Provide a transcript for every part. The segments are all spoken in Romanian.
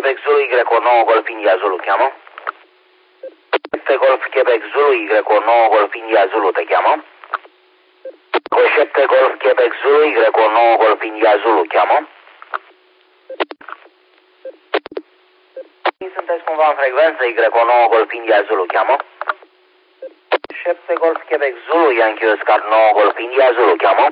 Quebec Zulu Y9 Golf India Zulu cheamă. 7 Golf Quebec Zulu Y9 Golf India Zulu te cheamă. 7 Golf Quebec Zulu Y9 Golf India Zulu cheamă. Sunteți cumva în frecvență Y9 Golf India Zulu cheamă. 7 Golf Quebec Zulu Yankee Oscar 9 Golf India Zulu cheamă.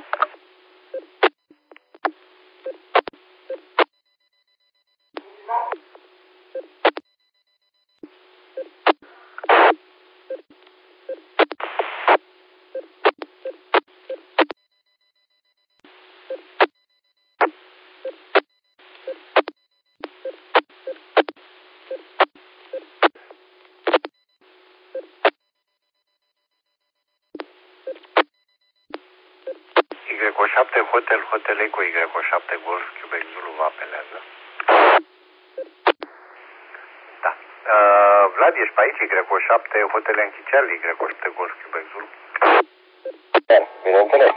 Y7 Hotel Eco Y7 Golf Quebec Zulu vă apelează. Da. Vlad, ești pe aici? Y7 Hotel Yankee Charlie Y7 Golf Quebec Zulu? Da, bineînțeles.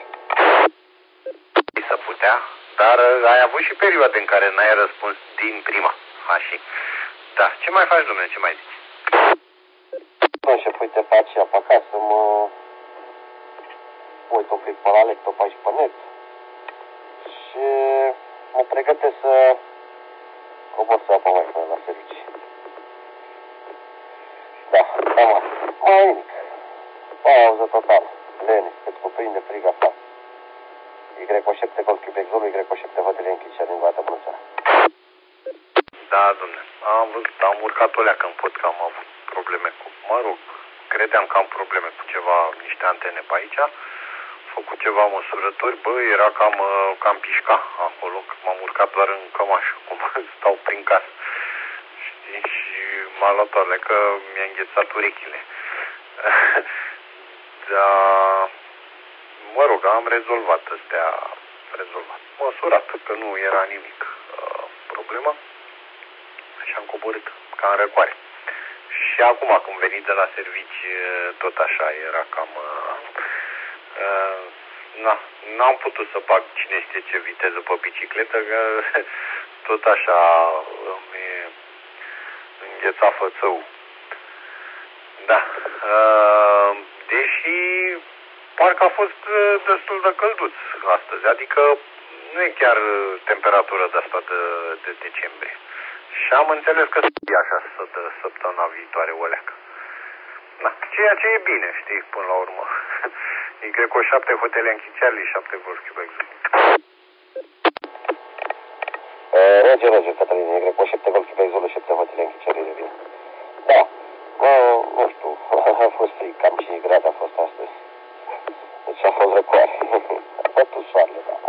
Să putea, dar ai avut și perioade în care n-ai răspuns din prima. Așa. Da. Ce mai faci, domnule? Ce mai zici? Nu știu, uite pe aceea pe acasă, mă uit un pic pe la laptop aici pe net și mă pregătesc să cobor să apă mai până la servicii. Da, cam asta. Mai nimic. Pauză totală. Lene, cât cuprinde frig afară. Y7 Golf Quebec Zulu, Y7 Hotel Yankee Charlie, încă o dată bună seara. Da, domnule. Am văzut, am urcat o leacă în pod, că am avut probleme cu, mă rog, credeam că am probleme cu ceva, niște antene pe aici. Am făcut ceva măsurători, bă, era cam pișca acolo, că m-am urcat doar în cămașă, cum stau prin casă. Știi? Și m-a luat o leacă, mi-a înghețat urechile. Dar, mă rog, am rezolvat astea, măsurat, că nu era nimic problema. Și am coborât ca în răcoare. Și acum, când venit de la servici, tot așa, era cam... n-am putut să bag cine știe ce viteză pe bicicletă, că tot așa îmi îngheța fățăul. Da. Deși parcă a fost destul de călduț astăzi, adică nu e chiar temperatură de asta de decembrie. Și am înțeles că e așa săptămâna viitoare o leacă. Da, ceea ce e bine, știi, până la urmă. Y7 Hotel Yankee Charlie 7 Golf Quebec Zulu. Roger, Cătălin, Y7 Golf Quebec Zulu 7 Hotel Yankee Charlie, revin. Da, nu știu, a fost frig, cam 5 grade a fost astăzi. Deci a fost răcoare. A bătut soarele, da.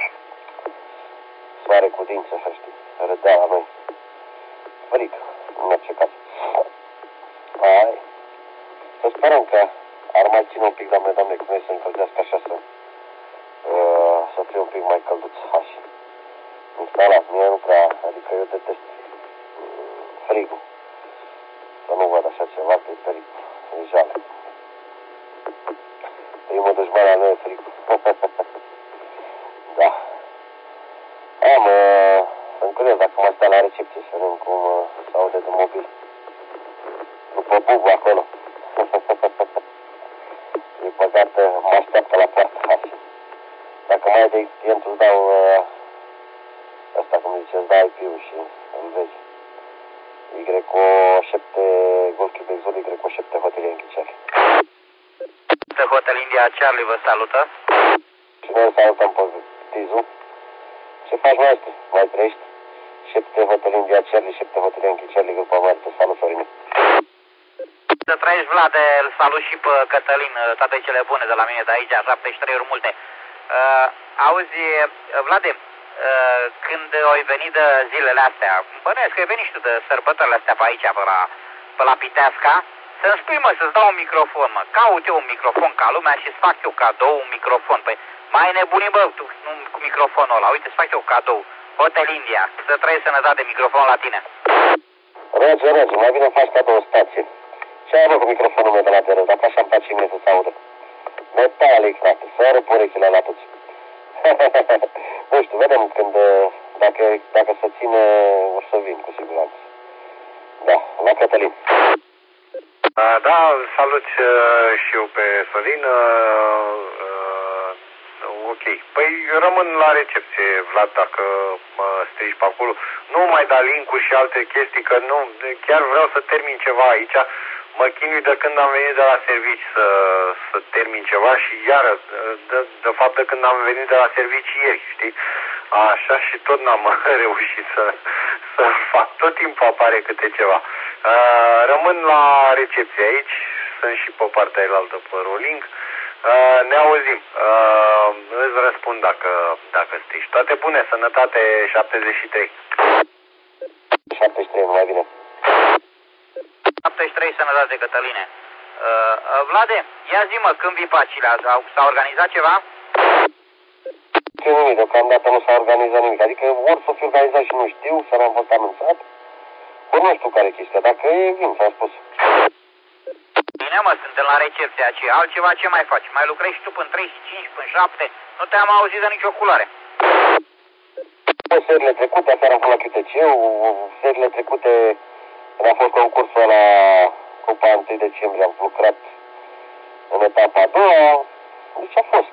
Soare cu dință, să știi, râdea la noi. Frig, în orice caz. Hai, să sperăm că ar mai ține un pic, doamne, cum e să încălzească așa să fie un pic mai călduț. Așa. Instalat, mie nu prea, adică eu detest frigul. Să nu văd așa ceva, că e pericol, e jale. Primul dușman al meu e frigul. Da. Sunt curios dacă mai stea la recepție, să vedem cum s-aude de mobil. După bubul acolo. E păcat, mă așteaptă la poartă. Așa. Dacă mai ai de client, îți dau ăsta, cum zice, îți dau IP-ul și îl vezi. Y7 Golf Quebec Zulu, Y7 Hotel Yankee Charlie. Hotel India Charlie vă salută. Și noi salutăm pe Tizu. Ce faci, maestru? Mai trăiești? 7 Hotel India Charlie, 7 Hotel Yankee Charlie, grupa mare, te salut, Sorin. Să trăiești, Vlad, îl salut și pe Cătălin, toate cele bune de la mine de aici, 73 ori multe. Auzi, Vlade, când ai venit de zilele astea, bănuiesc că ai venit și tu de sărbătorile astea pe aici, pe la Piteasca, să-mi spui, mă, să-ți dau un microfon, mă, caut eu un microfon ca lumea și îți fac eu cadou un microfon. Păi, mai nebunii, bă, tu, nu, cu microfonul ăla, uite, îți fac eu cadou. Hotel India, să trăiești sănătate, microfon la tine. Roger, mai bine faci cadou o stație. Ce ai, mă, cu microfonul meu de la teră, dacă așa îmi face mie să-ți audă. Metalic, frate, să rup urechile la toți. Nu știu, vedem când Dacă se ține, o să vin cu siguranță. Da, la Cătălin. Da, salut și eu pe Sorin. Ok. Păi rămân la recepție, Vlad, dacă mă strici pe acolo. Nu mai da link-uri și alte chestii, că nu, chiar vreau să termin ceva aici. Mă chinui de când am venit de la servici să termin ceva și iară, de fapt de când am venit de la servici ieri, știi? Așa și tot n-am reușit să fac. Tot timpul apare câte ceva. Rămân la recepție aici, sunt și pe partea elaltă pe rolling. Ne auzim. Îți răspund dacă strici. Toate bune, sănătate 73. 73, mai bine. 73, sănătate, Cătăline. Vlade, ia zi-mă, când vii pe Acilea? S-a organizat ceva? Ce nimic, deocamdată nu s-a organizat nimic. Adică ori să fi organizat și nu știu, să n-am fost anunțat, ori nu știu care chestia. Dacă e, vin, s-a spus. Bine, mă, suntem la recepția aceea. Altceva ce mai faci? Mai lucrezi tu până 35, până 7? Nu te-am auzit de nicio culoare. Serile trecute, aseară am fost la QTC-ul, serile trecute a fost concursul la Cupa 1 decembrie, am lucrat în etapa a doua, deci a fost,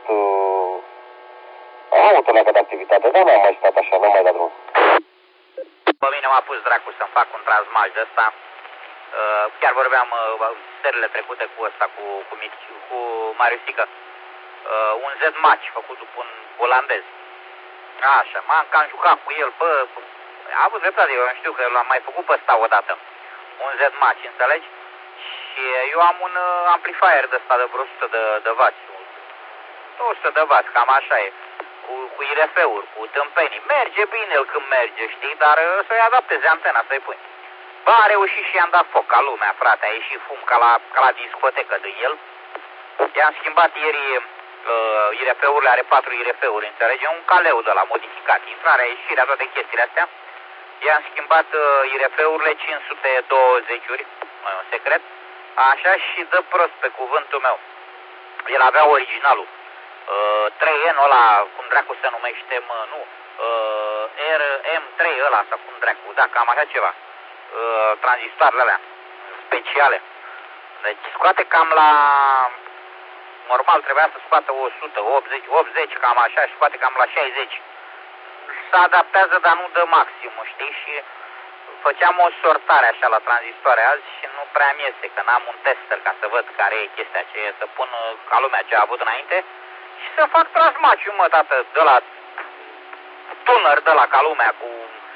am avut o leagă de activitate, dar n-am mai stat așa, n-am mai dat drum. Pe mine m-a pus dracu să-mi fac un transmal de ăsta. Chiar vorbeam serile trecute cu ăsta, cu Mariusică. Un Z-match făcut după un olandez. Așa, m-am cam jucat cu el, a avut dreptate, eu știu că l-am mai făcut pe ăsta odată. Un Z-match, înțelegi? Și eu am un amplifier de ăsta de vreo 100 de W. 200 de W, cam așa e. Cu IRF-uri, cu tâmpenii. Merge bine el când merge, știi? Dar să-i adapteze antena, să-i pui. Bă, a reușit și i-am dat foc ca lumea, frate. A ieșit fum ca la discotecă de el. I-am schimbat ieri IRF-urile, are 4 IRF-uri, înțelege? Un caleu de la modificat. Intrarea, ieșirea, toate chestiile astea. I-am schimbat IRF-urile 520-uri, nu e un secret. Așa și dă prost pe cuvântul meu. El avea originalul. 3N ăla, cum dracu se numește, nu, RM3 ăla, sau cum dracu, da, cam așa ceva. Tranzistoarele alea, speciale. Deci scoate cam la, normal trebuia să scoată 100, 80, cam așa, și scoate cam la 60. Se adaptează, dar nu dă maximul, știi, și făceam o sortare așa la tranzistoare azi și nu prea mi iese, că n-am un tester ca să văd care e chestia aceea, să pun ca lumea ce a avut înainte și să fac transmaciu, mă, tată, de la tuner, de la ca lumea cu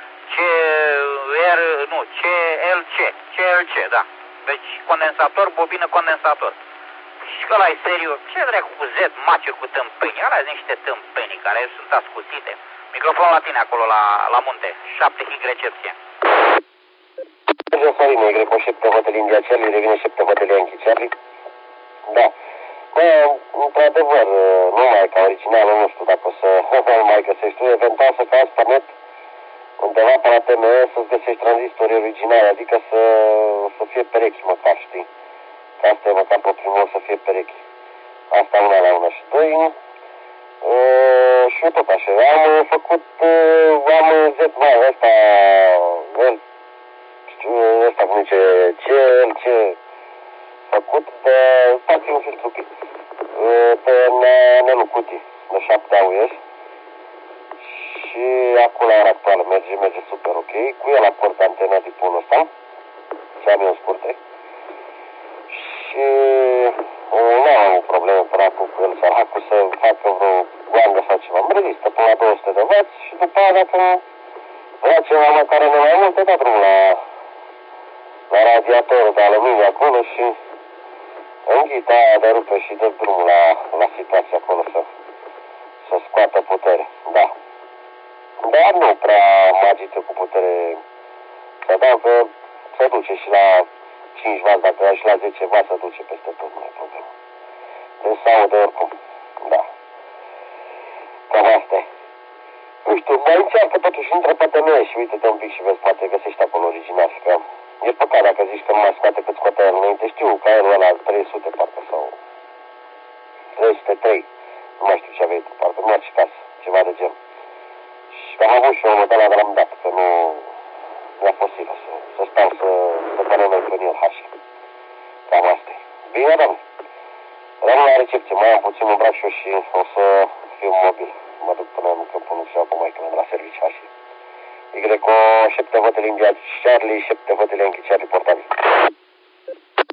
CLC, da. Deci condensator, bobină, condensator. Și că ăla e serios, ce dracu cu Z, maceri cu tâmpenii, alea sunt niște tâmpenii care sunt ascuțite. Microfon la tine acolo la munte, 7 hig recepție. Merge Sorin, E cu 7 Hotel India Charlie, revine 7 Hotel Yankee Charlie. Da. Bă, într-adevăr, nu mai e ca originalul, nu știu dacă o să mai găsești tu, eventual să cauți pe net undeva pe la TME să-ți găsești tranzistori originali, adică să fie perechi măcar, știi? Că asta e măcar pe primul să fie perechi. Asta una la una și doi. Și eu tot așa, am făcut, am ZV ăsta, ăsta cum zice, CLC făcut pe, stați un filtru pic, pe Nelu Cutii, de 7 AUS. Și acolo la actuală merge super ok. Cu el aport antena tipul ăsta, ce am eu scurte. Și nu am o problemă până acum cu el, săracul, să facă vreo goangă sau ceva. Îmi rezistă până la 200 de W și după aia dacă vrea ceva mai care nu mai mult, te da drumul la radiatorul de aluminiu acolo și înghita aia de rupe și dă drumul la situația acolo să scoată putere, da. Dar nu prea magică cu putere să dau, că se duce și la 5 W, dacă și la 10 W se duce peste tot, nu e problemă. Deci se aude oricum, da. Cam asta e. Nu știu, mai încearcă totuși, intră pe TME și uite-te un pic și vezi, poate găsești acolo original, că e păcat dacă zici că nu mai scoate cât scoate el înainte, știu că el ăla 300 parcă sau 303, nu mai știu ce aveai tu, parcă nu ar și casă, ceva de genul. Și Și am avut și eu de l-am dat, că nu mi-a fost silă să stau să punem noi prin el hași. Cam asta e. Bine, doamne. Rămân la recepție, mai am puțin un braț și eu și o să fiu mobil. Mă duc până în câmpul nu și acum mai când la serviciu hași. Y, 7 Hotel India Charlie, 7 Hotel Yankee Charlie portabil.